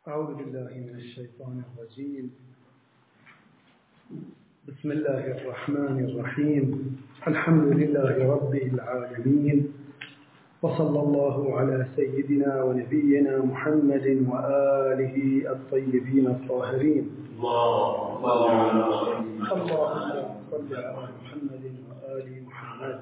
أعوذ بالله من الشيطان الرجيم. بسم الله الرحمن الرحيم. الحمد لله رب العالمين، وصلى الله على سيدنا ونبينا محمد وآله الطيبين الطاهرين. اللهم صل على محمد وآل محمد.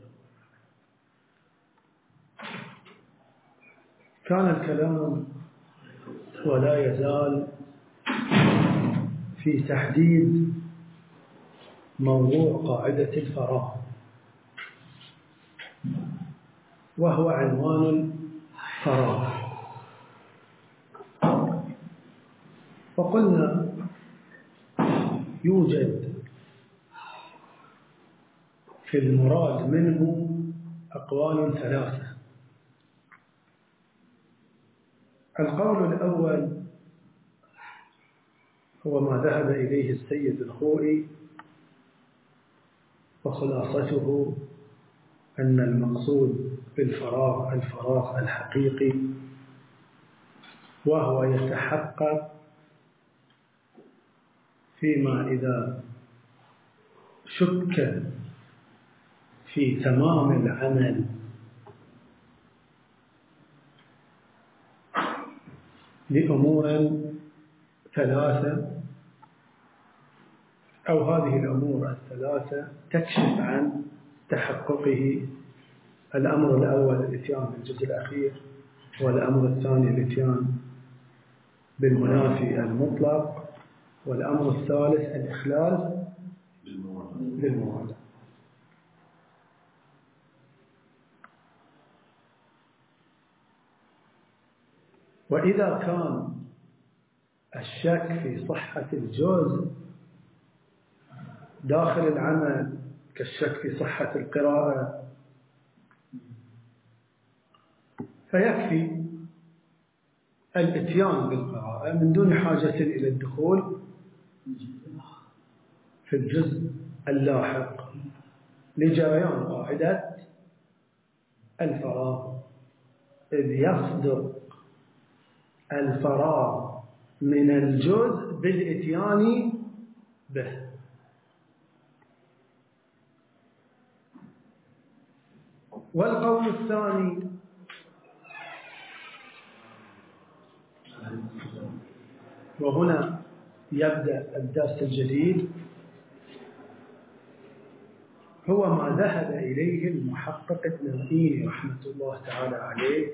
كان الكلام ولا يزال في تحديد موضوع قاعدة الفراغ، وهو عنوان الفراغ. وقلنا يوجد في المراد منه أقوال ثلاثة. القول الأول هو ما ذهب إليه السيد الخوئي، وخلاصته أن المقصود بالفراغ الفراغ الحقيقي، وهو يتحقق فيما إذا شك في تمام العمل لأمور ثلاثة، أو هذه الأمور الثلاثة تكشف عن تحققه. الأمر الأول الإتيان بالجزء الأخير، والأمر الثاني الإتيان بالمنافي المطلق، والأمر الثالث الإخلال بالموالاه. وإذا كان الشك في صحة الجزء داخل العمل كالشك في صحة القراءة، فيكفي الإتيان بالقراءة من دون حاجة إلى الدخول في الجزء اللاحق لجريان قاعدة الفراغ، إذ يصدق الفراغ من الجزء بالإتيان به. والقول الثاني وهنا يبدأ الدرس الجديد، هو ما ذهب إليه المحقق النائي رحمة الله تعالى عليه،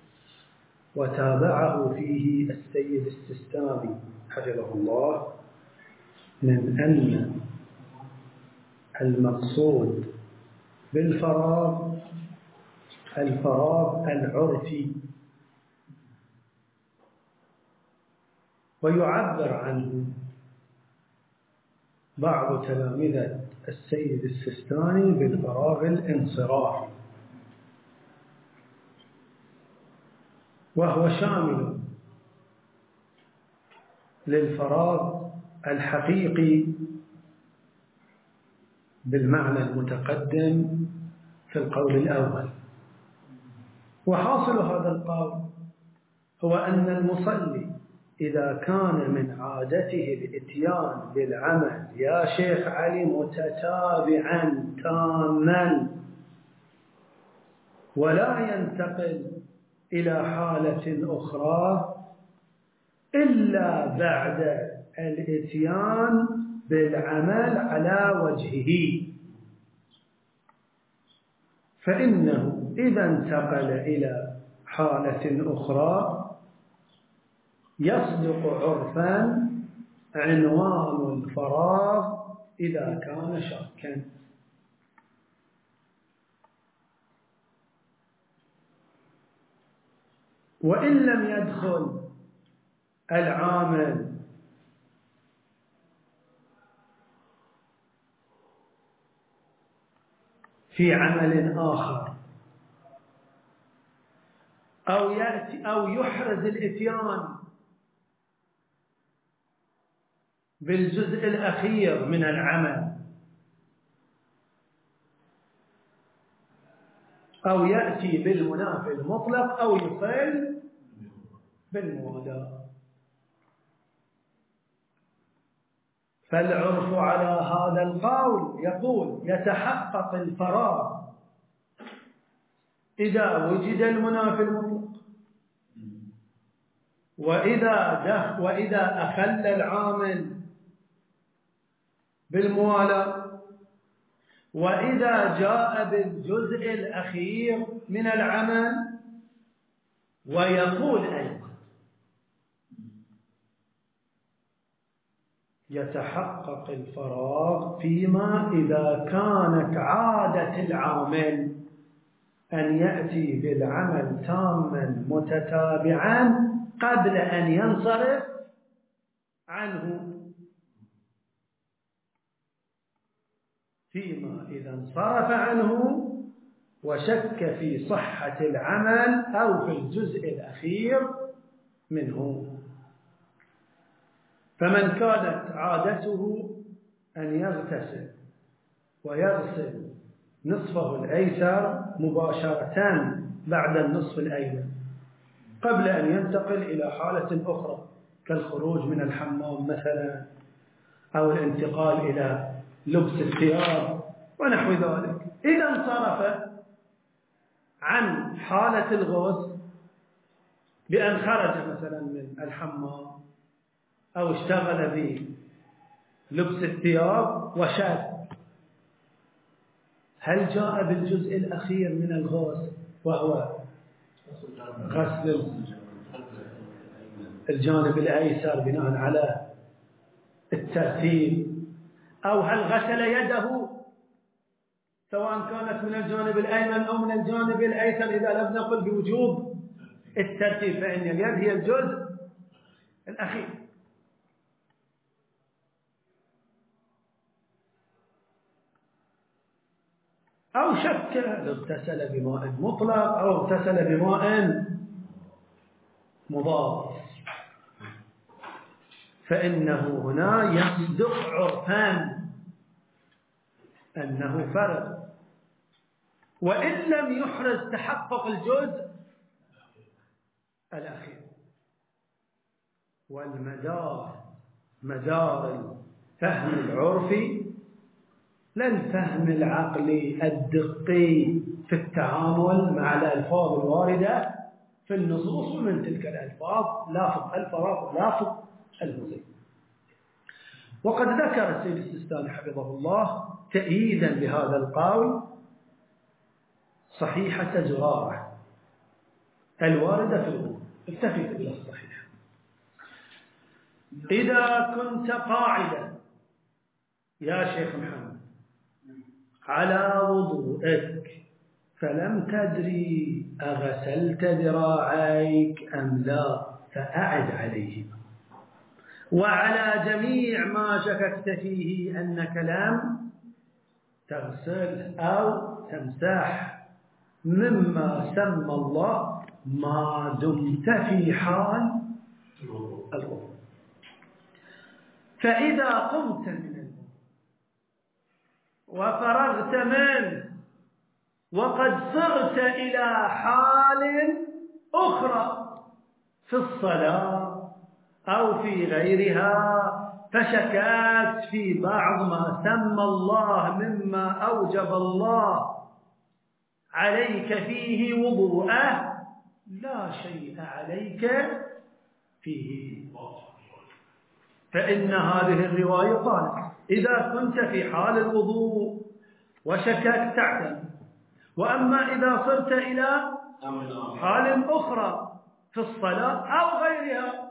وتابعه فيه السيد السستاني حفظه الله، من أن المقصود بالفراغ الفراغ العرفي، ويعبر عنه بعض تلامذة السيد السستاني بالفراغ الانصرافي، وهو شامل للفراغ الحقيقي بالمعنى المتقدم في القول الأول. وحاصل هذا القول هو أن المصلي إذا كان من عادته الإتيان بالعمل يا شيخ علي متتابعا تاما، ولا ينتقل إلى حالة أخرى إلا بعد الإتيان بالعمل على وجهه، فإنه إذا انتقل إلى حالة أخرى يصدق عرفا عنوان الفراغ إذا كان شاكا. وإن لم يدخل العامل في عمل آخر، أو يأتي أو يحرز الإتيان بالجزء الأخير من العمل، أو يأتي بالمنافي المطلق، أو يصل بالموالاه، فالعرف على هذا القول يقول يتحقق الفراغ إذا وجد المنافي المطلق، وإذا أخل العامل بالموالاة، وإذا جاء بالجزء الأخير من العمل. ويقول أيضا يتحقق الفراغ فيما إذا كانت عادة العامل أن يأتي بالعمل تاما متتابعا قبل أن ينصرف عنه، فيما إذا انصرف عنه وشك في صحة العمل أو في الجزء الأخير منه. فمن كانت عادته أن يغتسل ويغسل نصفه الأيسر مباشرة بعد النصف الأيمن قبل أن ينتقل إلى حالة أخرى كالخروج من الحمام مثلا، أو الانتقال إلى لبس الثياب ونحو ذلك، إذا انصرف عن حالة الغسل بأن خرج مثلا من الحمام أو اشتغل بلبس الثياب وشاك، هل جاء بالجزء الأخير من الغسل وهو غسل الجانب الأيسر بناء على الترتيب، أو هل غسل يده سواء كانت من الجانب الأيمن أو من الجانب الأيسر إذا لم نقل بوجوب الترتيب، فإن اليد هي الجزء الأخير. أو شك اغتسل بماء مطلق أو اغتسل بماء مضاف، فإنه هنا يصدق عرفان أنه فرض، وإن لم يحرز تحقق الجزء الأخير. والمدار مدار الفهم العرفي لا الفهم العقلي الدقي في التعامل مع الألفاظ الواردة في النصوص، ومن تلك الألفاظ لافظ الفراغ ولافظ المزيد. وقد ذكر السيد السيستاني حفظه الله تأييدا لهذا القول صحيحة زرارة الواردة في الأمور. التفت إلى الصحيح: إذا كنت قاعدا يا شيخ محمد على وضوءك فلم تدري أغسلت ذراعيك أم لا فأعد عليهما، وعلى جميع ما شككت فيه أنك لم تغسل أو تمسح مما سمى الله ما دمت في حال الوضوء. فإذا قمت من الوضوء وفرغت منه وقد صرت إلى حال أخرى في الصلاة أو في غيرها، فشككت في بعض ما سمى الله مما أوجب الله عليك فيه وضوءه، لا شيء عليك فيه. فإن هذه الرواية قالت إذا كنت في حال الوضوء وشككت تعتمد، وأما إذا صرت إلى حال أخرى في الصلاة أو غيرها،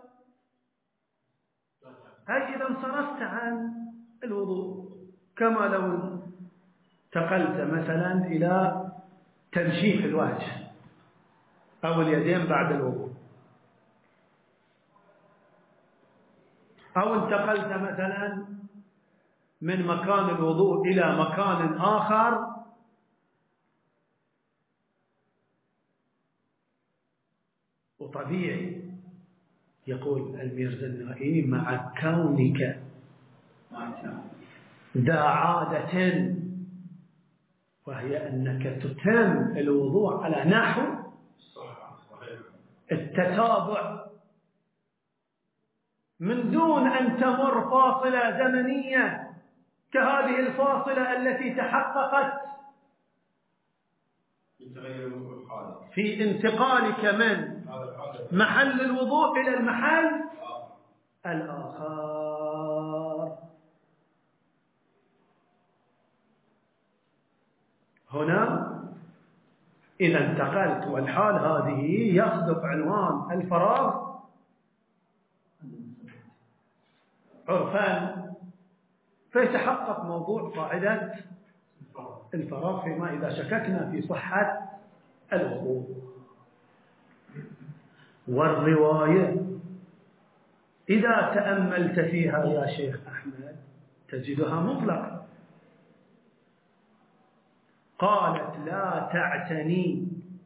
هل إذا انصرفت عن الوضوء كما لو انتقلت مثلا إلى تنشيف الوجه أو اليدين بعد الوضوء، أو انتقلت مثلا من مكان الوضوء إلى مكان آخر، وطبيعي يقول الميرزا النائي مع كونك ذا عادة، وهي أنك تتم الوضوء على نحو التتابع من دون أن تمر فاصلة زمنية كهذه الفاصلة التي تحققت في انتقالك من محل الوضوء إلى المحل الآخر. هنا إذا انتقلت والحال هذه يصدق عنوان الفراغ عرفان، فيتحقق موضوع قاعدة الفراغ فيما إذا شككنا في صحة الوضوء. والرواية إذا تأملت فيها يا شيخ أحمد تجدها مطلقة. قالت لا تعتني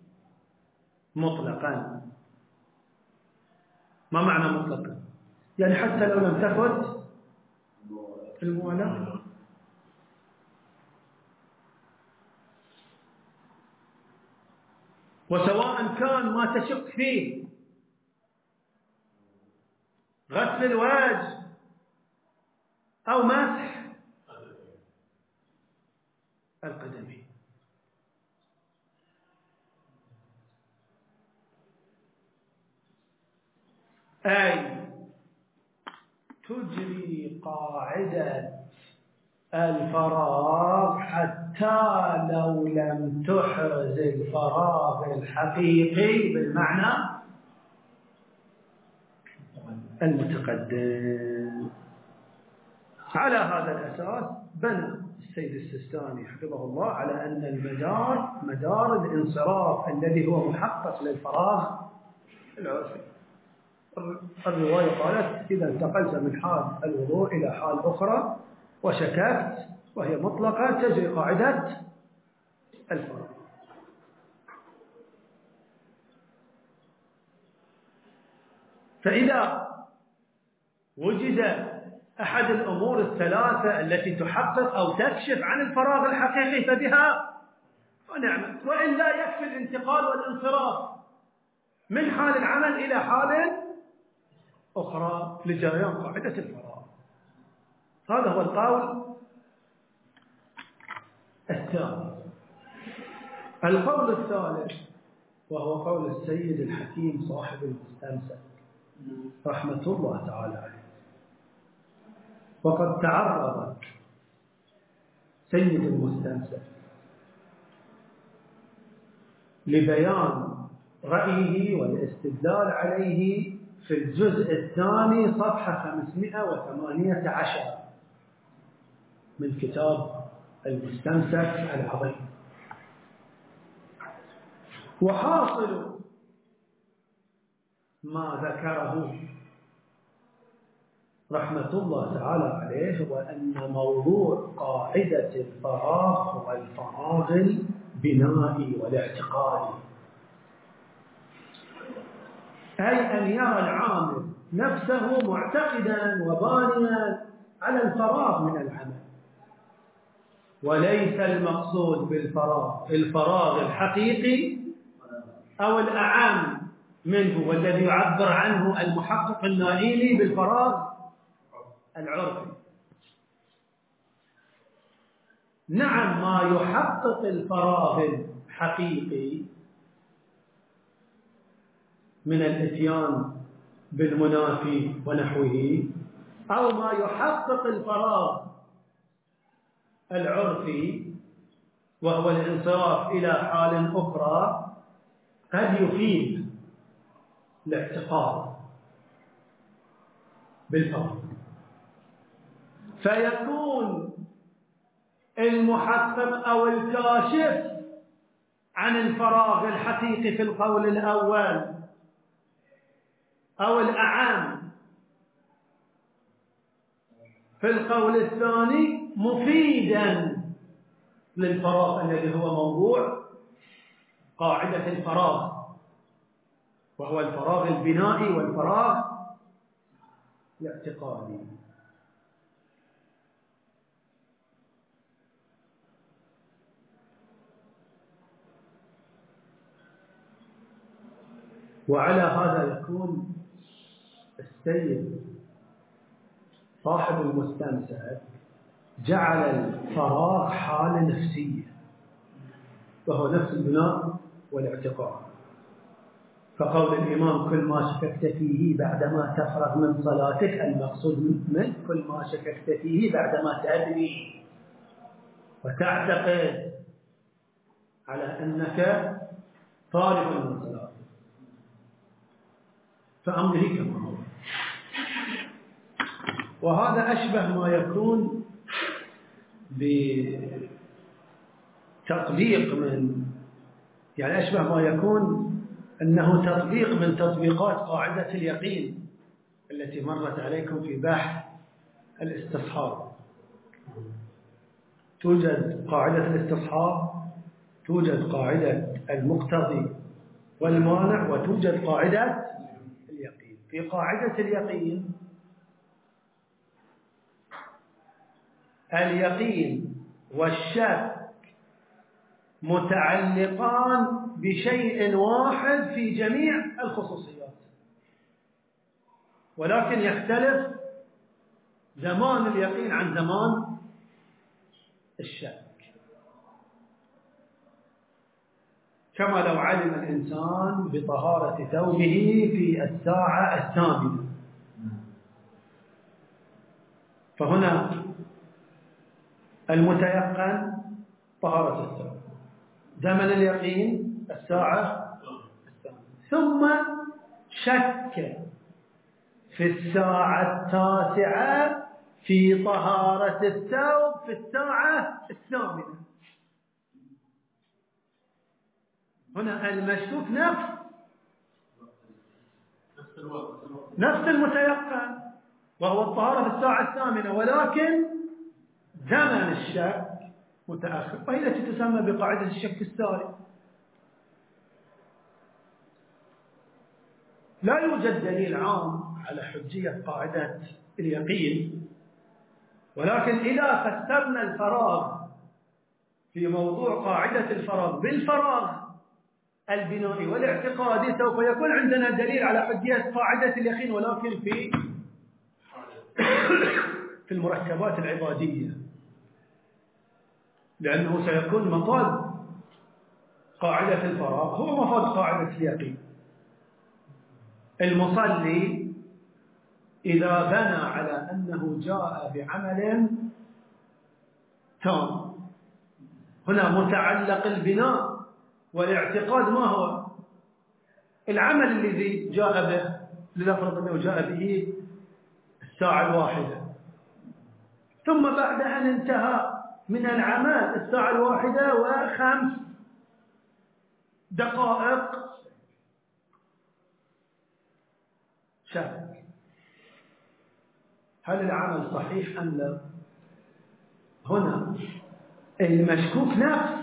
مطلقا. ما معنى مطلقا؟ يعني حتى لو لم تفت الموالاة. وسواء كان ما تشك فيه غسل الوجه أو مسح القدمين. أي تجري قاعدة الفراغ حتى لو لم تحرز الفراغ الحقيقي بالمعنى المتقدم. على هذا الأساس بنى السيد السيستاني حفظه الله على أن المدار مدار الانصراف الذي هو محقق للفراغ العرفي. الرواية قالت إذا انتقلت من حال الوضوء إلى حال أخرى وشككت وهي مطلقة تجري قاعدة الفراغ. فإذا وجد أحد الأمور الثلاثة التي تحقق أو تكشف عن الفراغ الحقيقي فبها ونعمة، وإلا يكفي الانتقال والانصراف من حال العمل إلى حال أخرى لجريان قاعدة الفراغ. هذا هو القول الثاني. القول الثالث وهو قول السيد الحكيم صاحب المستمسك رحمة الله تعالى عليه. وقد تعرض سيد المستمسك لبيان رأيه والاستدلال عليه في الجزء الثاني صفحة 518 من كتاب المستمسك العظيم. وحاصل ما ذكره رحمة الله تعالى عليه هو أن موضوع قاعدة الفراغ هو الفراغ البنائي والاعتقادي، أي أن يرى العامل نفسه معتقدا وبانيا على الفراغ من العمل، وليس المقصود بالفراغ الفراغ الحقيقي أو الأعم منه والذي يعبر عنه المحقق النائلي بالفراغ العرفي. نعم ما يحقق الفراغ الحقيقي من الاتيان بالمنافي ونحوه، أو ما يحقق الفراغ العرفي وهو الانصراف إلى حال أخرى، قد يفيد الاعتقاد بالفراغ، فيكون المحقق أو الكاشف عن الفراغ الحقيقي في القول الأول أو الأعم في القول الثاني مفيدا للفراغ الذي هو موضوع قاعدة الفراغ، وهو الفراغ البنائي والفراغ الاعتقادي. وعلى هذا يكون السيد صاحب المستمسك جعل الفراغ حالة نفسية، وهو نفس البناء والاعتقاد. فقول الإمام كل ما شككت فيه بعدما تفرغ من صلاتك، المقصود من كل ما شككت فيه بعدما تأدري وتعتقد على أنك طالب من صلاتك، فأمره كما هو. وهذا أشبه ما يكون بتطبيق يعني أشبه ما يكون أنه تطبيق من تطبيقات قاعدة اليقين التي مرت عليكم في بحث الاستصحاب. توجد قاعدة الاستصحاب، توجد قاعدة المقتضي والمانع، وتوجد قاعدة اليقين. في قاعدة اليقين، اليقين والشك متعلقان بشيء واحد في جميع الخصوصيات، ولكن يختلف زمان اليقين عن زمان الشك. كما لو علم الإنسان بطهارة ثوبه في الساعة 8، فهنا المتيقن طهارة الثوب، زمن اليقين الساعة 8، ثم شك في الساعة 9 في طهارة الثوب في الساعة 8. هنا المشكوك نفس المتيقن، وهو الطهارة في الساعة 8، ولكن زمن الشك متأخر، وهي التي تسمى بقاعدة الشك الساري. لا يوجد دليل عام على حجية قاعدة اليقين، ولكن إذا فسرنا الفراغ في موضوع قاعدة الفراغ بالفراغ البنائي والاعتقادي، سوف يكون عندنا دليل على حجية قاعدة اليقين، ولكن في المركبات العبادية، لأنه سيكون مفاد قاعدة الفراغ هو مفاد قاعدة اليقين. المصلي إذا بنى على أنه جاء بعمل تام، هنا متعلق البناء والاعتقاد ما هو؟ العمل الذي جاء به، لنفرض أنه جاء به الساعة 1، ثم بعد أن انتهى من العمل الساعة 1:05 شك، هل العمل صحيح أم لا؟ هنا المشكوك نفس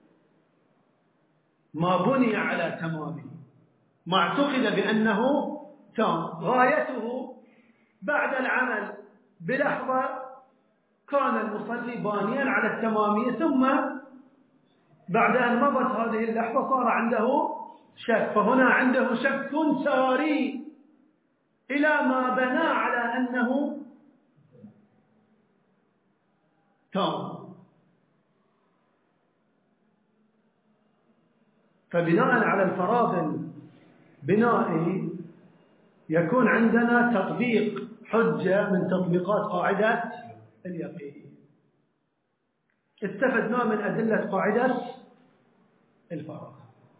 ما بني على تمامه، ما اعتقد بأنه تام، غايته بعد العمل بلحظة كان المصلي بانيا على التمامية، ثم بعد أن مضت هذه اللحظة صار عنده شك، فهنا عنده شك ساري إلى ما بنى على أنه تام. فبناء على الفراغ البنائي يكون عندنا تطبيق حجة من تطبيقات قاعدة اليقين. استفدنا من أدلة قاعدة الفراغ.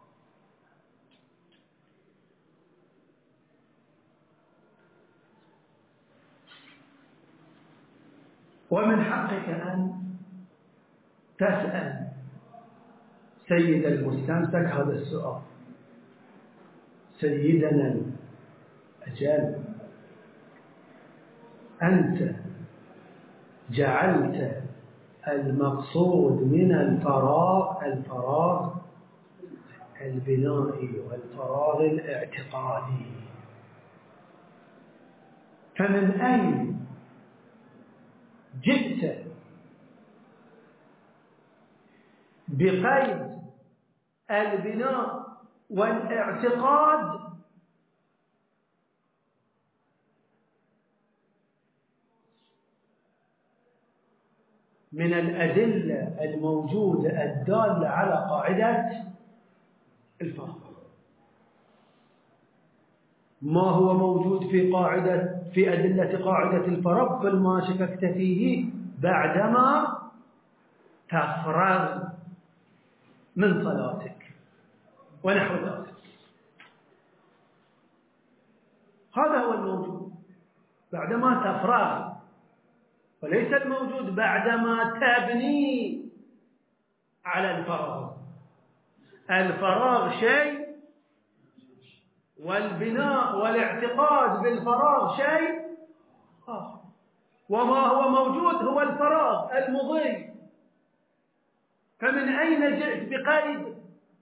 ومن حقك أن تسأل سيد المستمسك هذا السؤال: سيدنا الأجل، أنت جعلت المقصود من الفراغ البنائي والفراغ الاعتقادي، فمن أين جئت بقيد البناء والاعتقاد من الأدلة الموجودة الدالة على قاعدة الفراغ. ما هو موجود في أدلة قاعدة الفراغ؟ فما شككت فيه بعدما تفرغ من صلاتك ونحو ذلك. هذا هو الموجود بعدما تفرغ، وليس الموجود بعدما تبني على الفراغ. الفراغ شيء، والبناء والاعتقاد بالفراغ شيء آخر. وما هو موجود هو الفراغ المضي. فمن أين جئت بقيد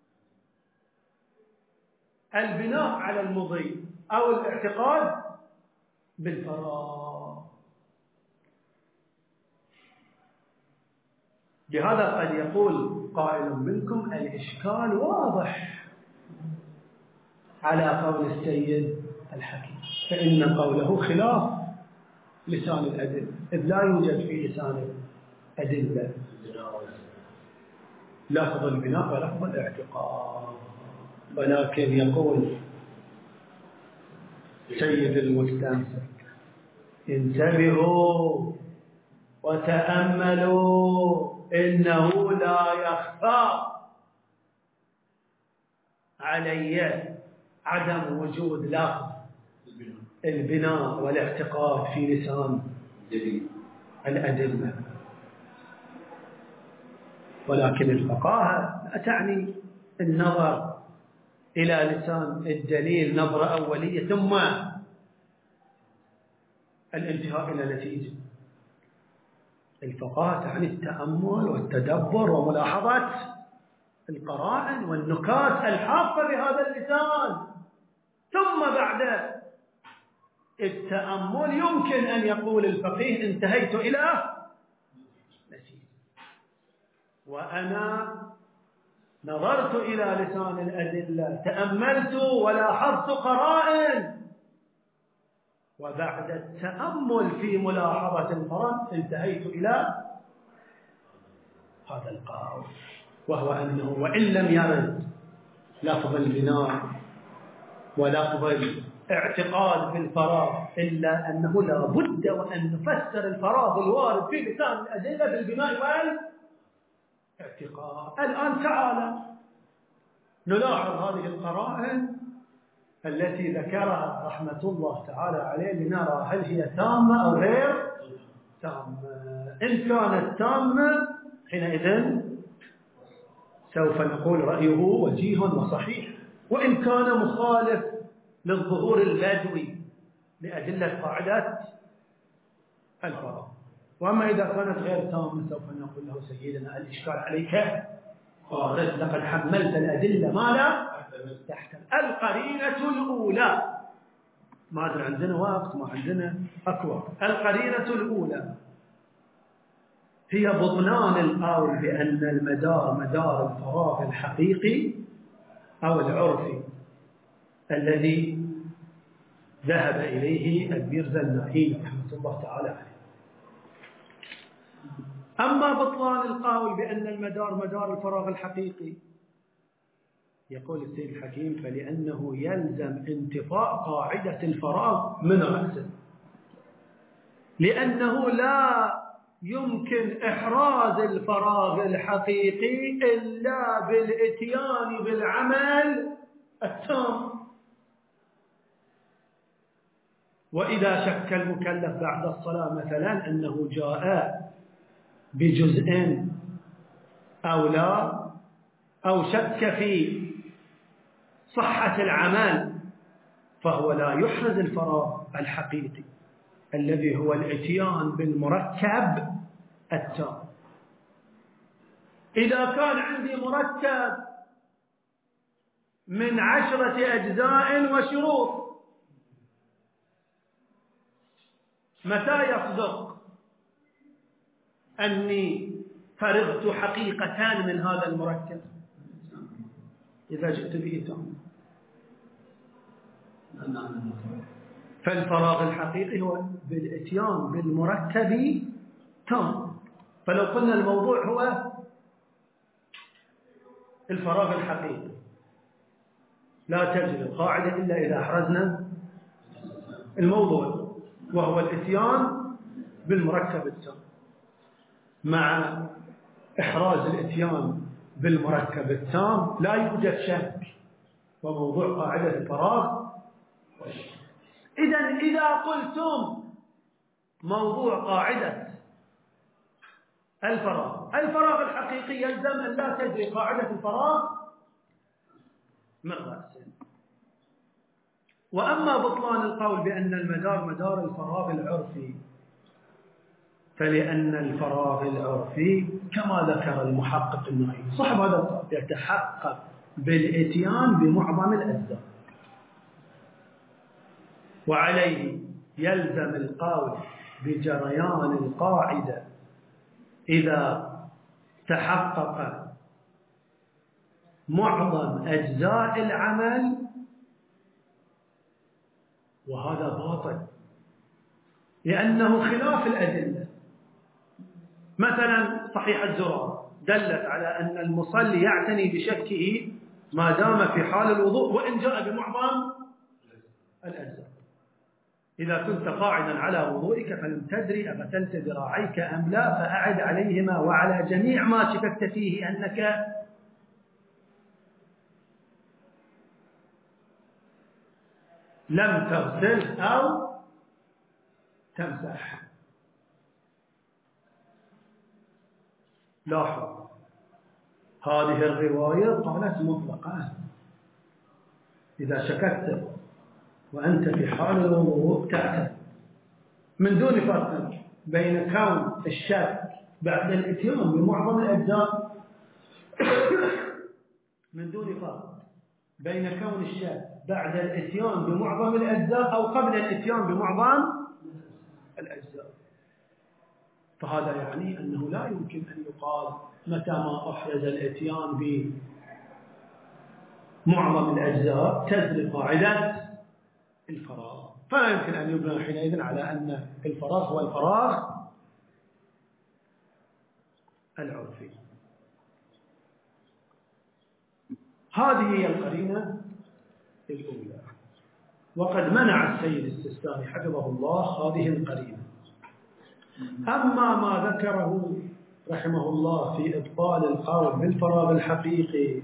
البناء على المضي أو الاعتقاد بالفراغ؟ لهذا قد يقول قائل منكم الإشكال واضح على قول السيد الحكيم، فإن قوله خلاف لسان الأدلة، إذ لا يوجد في لسان الأدلة لفظ البناء ولفظ الاعتقاد. ولكن يقول سيد المستمسك انتبهوا وتأملوا، إنه لا يخفى علي عدم وجود لفظ البناء والاعتقاد في لسان الأدلة. ولكن الفقاهة لا تعني النظر إلى لسان الدليل نظرة أولية ثم الانتهاء إلى نتيجة. الفقاهة تعني التأمل والتدبر وملاحظة القرائن والنكات الحافة بهذا اللسان، ثم بعد التأمل يمكن أن يقول الفقيه انتهيت إلى نتيجة. وأنا نظرت إلى لسان الأدلة، تأملت ولاحظت قرائن، وبعد التأمل في ملاحظة القرائن انتهيت إلى هذا القول، وهو أنه وإن لم يرد لفظ البناء ولفظ الاعتقاد بالفراغ، إلا أنه لا بد وأن نفسر الفراغ الوارد في لسان الأدلة بالبناء والاعتقاد. الآن تعالى نلاحظ هذه القرائن التي ذكرها رحمة الله تعالى عليه لنرى هل هي تامة أو غير تامة. إن كانت تامة حينئذ سوف نقول رأيه وجيه وصحيح، وإن كان مخالف للظهور البدوي لأدلة قاعدة الفراغ. وأما إذا كانت غير تامة سوف نقول له سيدنا الإشكال عليك فارغ، لقد حملت الأدلة ما لا تحتمل. القرينة الأولى، ما أدري عندنا وقت ما عندنا أكوى. القرينة الأولى هي بطلان القول بأن المدار مدار الفراغ الحقيقي أو العرفي الذي ذهب إليه الميرزا النائي رحمة الله تعالى عليه. أما بطلان القول بأن المدار مدار الفراغ الحقيقي، يقول السيد الحكيم فلأنه يلزم انتفاء قاعدة الفراغ من رأسه، لأنه لا يمكن إحراز الفراغ الحقيقي إلا بالإتيان بالعمل التام. وإذا شك المكلف بعد الصلاة مثلا أنه جاء بجزء أو لا، أو شك في صحة العمل، فهو لا يحرز الفراغ الحقيقي الذي هو الاتيان بالمركب التام. إذا كان عندي مركب من 10 أجزاء وشروط، متى يصدق أني فرغت حقيقة من هذا المركب؟ إذا جئت به تام. فالفراغ الحقيقي هو بالاتيان بالمركب تام. فلو قلنا الموضوع هو الفراغ الحقيقي لا تجري القاعدة إلا إذا أحرزنا الموضوع، وهو الإتيان بالمركب التام. مع إحراز الإتيان بالمركب التام لا يوجد شك، وموضوع قاعدة الفراغ. إذا قلتم موضوع قاعدة الفراغ الحقيقي يلزم أن لا تجري قاعدة الفراغ من رأسه. وأما بطلان القول بأن المدار مدار الفراغ العرفي، فلأن الفراغ العرفي كما ذكر المحقق النائي صاحب هذا القول يتحقق بالإتيان بمعظم الأجزاء، وعليه يلزم القول بجريان القاعدة إذا تحقق معظم أجزاء العمل، وهذا باطل لأنه خلاف الأدلة. مثلا صحيح الزرار دلت على أن المصلي يعتني بشكه ما دام في حال الوضوء وإن جاء بمعظم الأجزاء. إذا كنت قاعدا على وضوئك فلم تدري أغسلت ذراعيك أم لا فأعد عليهما وعلى جميع ما شككت فيه أنك لم تغسل أو تمسح. لاحظ هذه الرواية قالت مطلقة، إذا شككت وأنت في حال الوضوء تعتد من دون فرق بين كون الشك بعد الإتيان بمعظم الأجزاء من دون فرق بين كون الشك بعد الإتيان بمعظم الأجزاء أو قبل الإتيان بمعظم الأجزاء. فهذا يعني أنه لا يمكن أن يقال متى ما أحرز الإتيان بمعظم الأجزاء تجري قاعدة الفراغ، فلا يمكن أن يبنى حينئذ على أن الفراغ هو الفراغ العرفي. هذه هي القرينة الأولى، وقد منع السيد السيستاني حفظه الله هذه القرينة. أما ما ذكره رحمه الله في إبطال القول بالفراغ الحقيقي،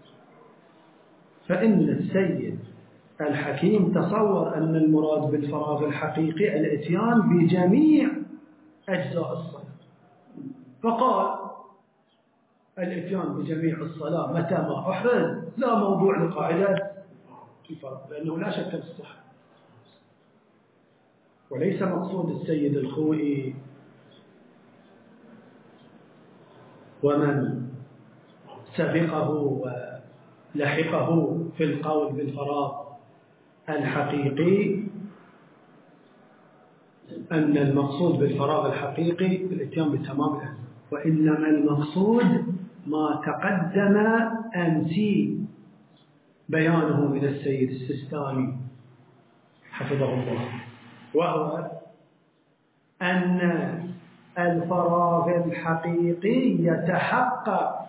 فإن السيد الحكيم تصور أن المراد بالفراغ الحقيقي الإتيان بجميع أجزاء الصلاة، فقال الإتيان بجميع الصلاة متى ما أحرز لا موضوع لقاعدة الفراغ، لأنه لا شك في الصحة. وليس مقصود السيد الخوئي ومن سبقه ولحقه في القول بالفراغ الحقيقي أن المقصود بالفراغ الحقيقي الإتيان بتمام الأجزاء، وإنما المقصود ما تقدم أمسي بيانه من السيد السيستاني حفظه الله، وهو أن الفراغ الحقيقي يتحقق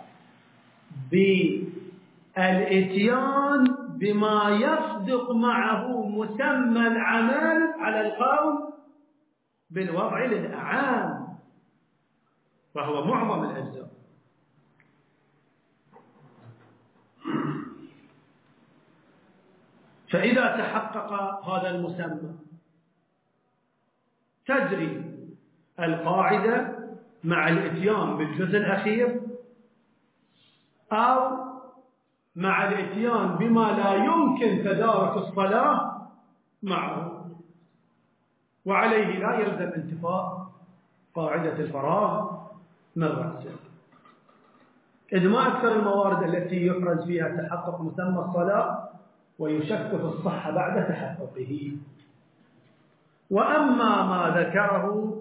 بالإتيان بما يصدق معه مسمى العمل على القول بالوضع للأعام، وهو معظم الأجزاء. فإذا تحقق هذا المسمى تجري القاعدة مع الإتيان بالجزء الأخير أو مع الإتيان بما لا يمكن تدارك الصلاة معه، وعليه لا يلزم انتفاء قاعدة الفراغ من رأسه، إذ ما أكثر الموارد التي يحرز فيها تحقق مسمى الصلاة ويشك في الصحة بعد تحققه. وأما ما ذكره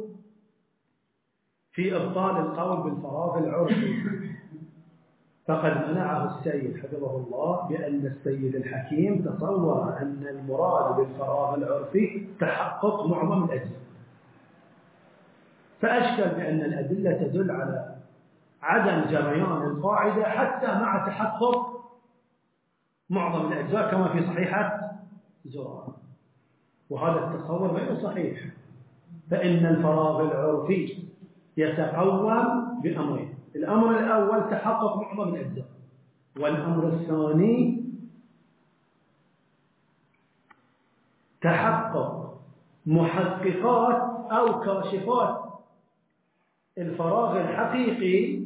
في إبطال القول بالفراغ العرفي فقد منعه السيد حفظه الله، بأن السيد الحكيم تصور أن المراد بالفراغ العرفي تحقق معظم الأجزاء، فأشكل بأن الأدلة تدل على عدم جريان القاعدة حتى مع تحقق معظم الأجزاء كما في صحيحة زرارة، وهذا التصور غير صحيح، فإن الفراغ العرفي يتقوم بأمرين: الأمر الأول تحقق معظم الأجزاء، والأمر الثاني تحقق محققات أو كاشفات الفراغ الحقيقي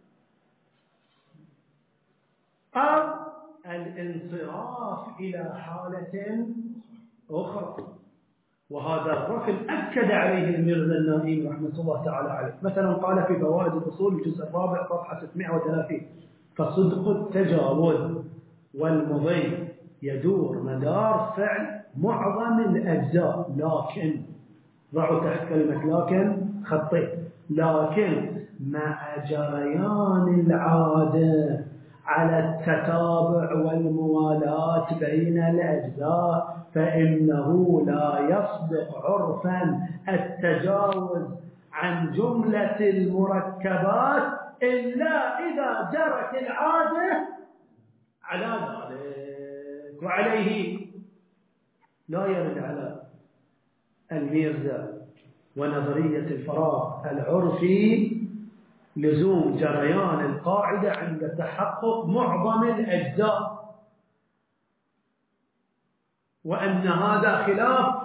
أو الانصراف إلى حالة أخرى. وهذا الرفل أكد عليه الميرزا النائم رحمة الله تعالى عليه، مثلا قال في فوائد الأصول الجزء الرابع صفحة 630: فصدق التجاوز والمضي يدور مدار فعل معظم الأجزاء، لكن ضعوا تحت كلمة لكن خطيت، لكن مع جريان العادة على التتابع والموالاة بين الأجزاء فإنه لا يصدق عرفا التجاوز عن جملة المركبات إلا إذا جرت العادة على ذلك. وعليه لا يرد على الميرزا ونظرية الفراغ العرفي لزوم جريان القاعدة عند تحقق معظم الأجزاء، وأن هذا خلاف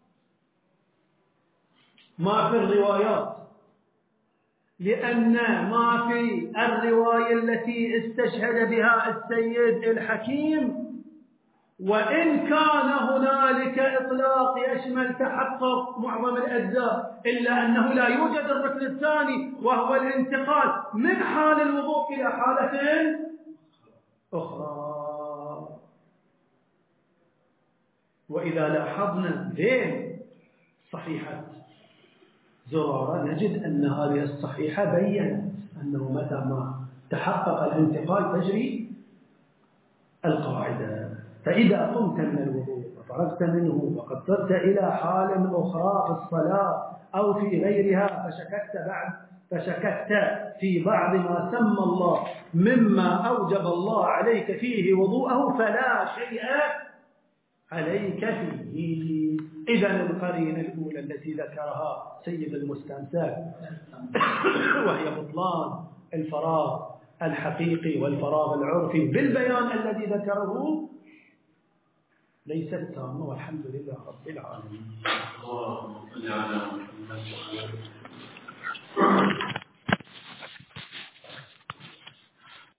ما في الروايات، لأن ما في الرواية التي استشهد بها السيد الحكيم وإن كان هنالك إطلاق يشمل تحقق معظم الأجزاء إلا أنه لا يوجد الركن الثاني وهو الانتقال من حال الوضوء إلى حالة أخرى. وإذا لاحظنا بين صحيحة زرارة نجد أن هذه الصحيحة بيّنت أنه متى ما تحقق الانتقال تجري القاعدة. فإذا قمت من الوضوء وفرغت منه وقدرت إلى حال أخرى في الصلاة أو في غيرها فشككت في بعض ما سمى الله مما أوجب الله عليك فيه وضوءه فلا شيء عليك فيه. إذن القرينة الأولى التي ذكرها سيد المستمسك وهي بطلان الفراغ الحقيقي والفراغ العرفي بالبيان الذي ذكره ليست تامة، والحمد لله رب العالمين.